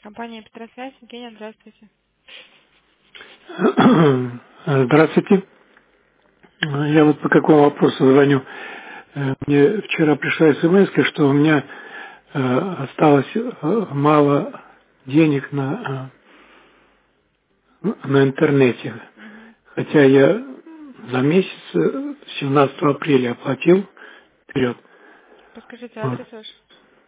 Компания Петросвязь. Евгения, здравствуйте. Здравствуйте. Я вот по какому вопросу звоню. Мне вчера пришла смс, что у меня осталось мало денег на интернете. Мгм. Хотя я за месяц 17 апреля оплатил вперед. Подскажите Вот. адрес ваш.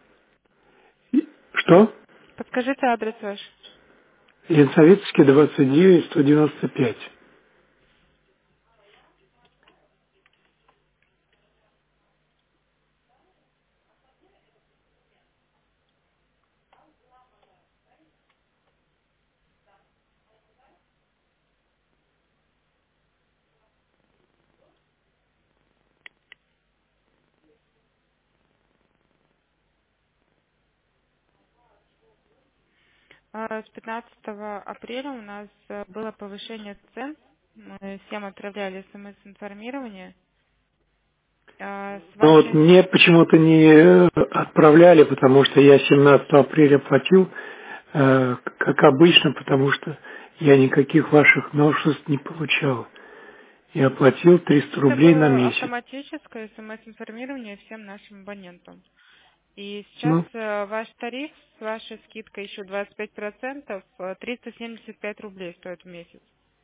Что? Подскажите адрес ваш. Ленсоветский 29 195. С 15 апреля у нас было повышение цен. Мы всем отправляли смс-информирование. С Но вот вашей... мне почему-то не отправляли, потому что я 17 апреля платил, как обычно, потому что я никаких ваших новшеств не получал. Я платил 300 Это рублей на было месяц. автоматическое смс-информирование всем нашим абонентам. И сейчас Ну, ваш тариф с вашей скидкой еще 25%, 375 рублей стоит в месяц.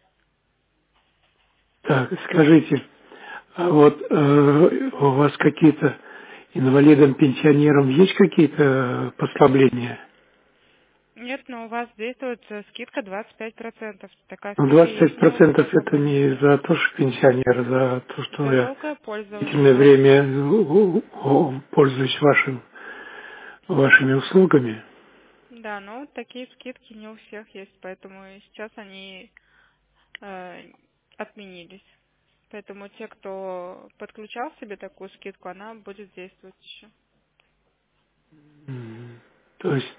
так, скажите, а вот у вас какие-то инвалидам, пенсионерам есть какие-то послабления? Нет, но у вас действует скидка 25%. Такая Ну, скидка есть не у 25% всех это не абонентов. за то, что пенсионер, а за то, что За я долгое пользование, длительное да. время пользуюсь вашими услугами. Да, но вот такие скидки не у всех есть, поэтому и сейчас они отменились. Поэтому те, кто подключал себе такую скидку, она будет действовать еще. То есть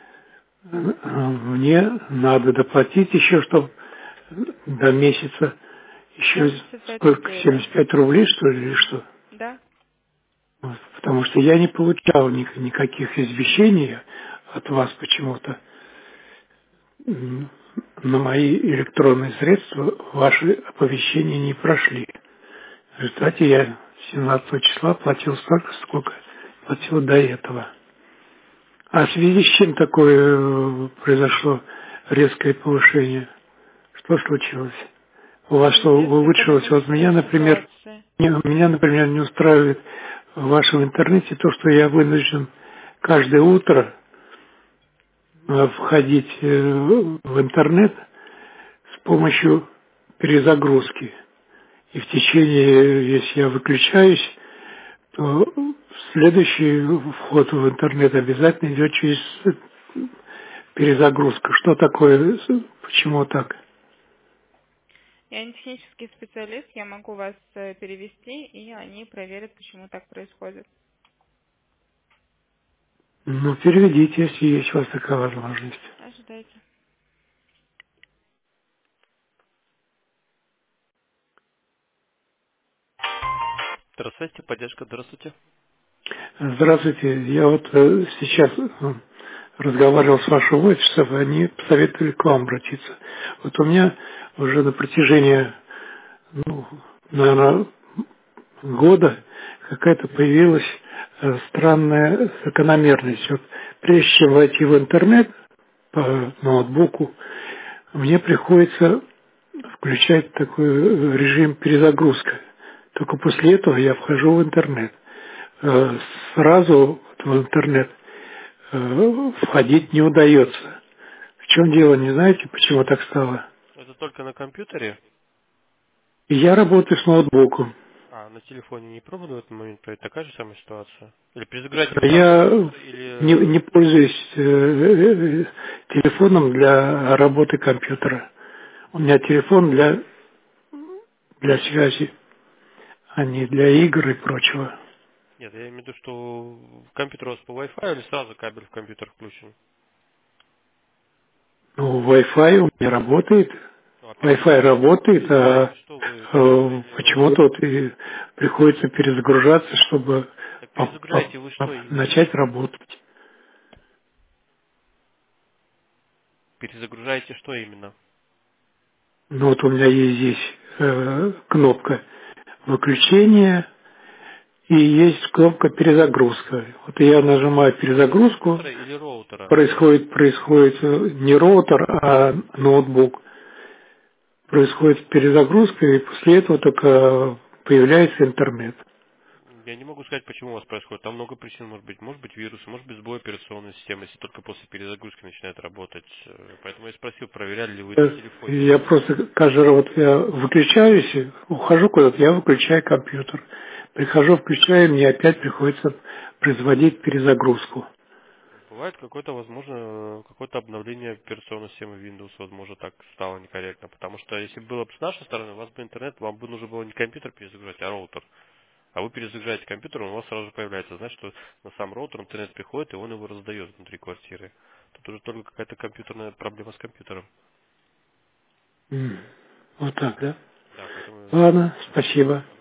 мне надо доплатить еще, чтобы до месяца еще 75 сколько, рублей, да? 75 рублей, что ли, или что? Да. Вот, потому что я не получал никаких извещений от вас почему-то. М, На мои электронные средства ваши оповещения не прошли. В результате я 17 числа платил столько, сколько платил до этого. А в связи с чем такое произошло резкое повышение? Что случилось? У В вас что, связи с улучшилось? Вот экономической ситуацией. меня, например, не устраивает в вашем интернете то, что я вынужден каждое утро входить в интернет с помощью перезагрузки. И в течение, если я выключаюсь, то следующий вход в интернет обязательно идет через перезагрузку. Что такое, почему так? Я не технический специалист, я могу вас перевести, и они проверят, почему так происходит. Ну, переведите, если есть у вас такая возможность. Ожидайте. Здравствуйте, поддержка, здравствуйте. Здравствуйте. Я вот сейчас разговаривал с вашим офисом, и они посоветовали к вам обратиться. Вот у меня уже на протяжении, ну, наверное, года какая-то появилась странная закономерность. Вот прежде чем войти в интернет по ноутбуку, мне приходится включать такой режим перезагрузка. Только после этого я вхожу в интернет. Сразу вот в интернет входить не удается. В чем дело, не знаете, почему так стало? Это только на компьютере? И я работаю с ноутбуком. А, на телефоне не пробовали в этот момент проверить? Такая же самая ситуация? Или перезагружаете вы сам Я компьютер, не или... пользуюсь телефоном для работы компьютера. У меня телефон для связи, а не для игр и прочего. Нет, я имею в виду, что компьютер у вас по Wi-Fi или сразу кабель в компьютер включен? Ну, Wi-Fi у меня работает. Ну, а Wi-Fi работает, а что вы перезагрузите его? почему-то вот и приходится перезагружаться, чтобы Так перезагружаете вы что именно? начать работать. Перезагружаете что именно? Ну вот у меня есть здесь кнопка выключения и есть кнопка перезагрузка. Вот я нажимаю перезагрузку, Компьютера или роутера? происходит не роутер, а ноутбук. Происходит перезагрузка, и после этого только появляется интернет. Я не могу сказать, почему у вас происходит. Там много причин может быть. Может быть вирус, может быть сбой операционной системы, если только после перезагрузки начинает работать. Поэтому я спросил, проверяли ли вы на телефоне. Я просто каждый раз вот я выключаюсь, ухожу куда-то, я выключаю компьютер. Прихожу, включаю, мне опять приходится производить перезагрузку. Бывает какое-то, возможно, какое-то обновление операционной системы Windows, возможно, так стало некорректно. Потому что если было бы с нашей стороны, у вас бы интернет, вам бы нужно было не компьютер перезагружать, а роутер. А вы перезагружаете компьютер, он у вас сразу же появляется. Значит, что на сам роутер интернет приходит, и он его раздает внутри квартиры. Тут уже только какая-то компьютерная проблема с компьютером. Вот так, да? Да, поэтому... Ладно, спасибо.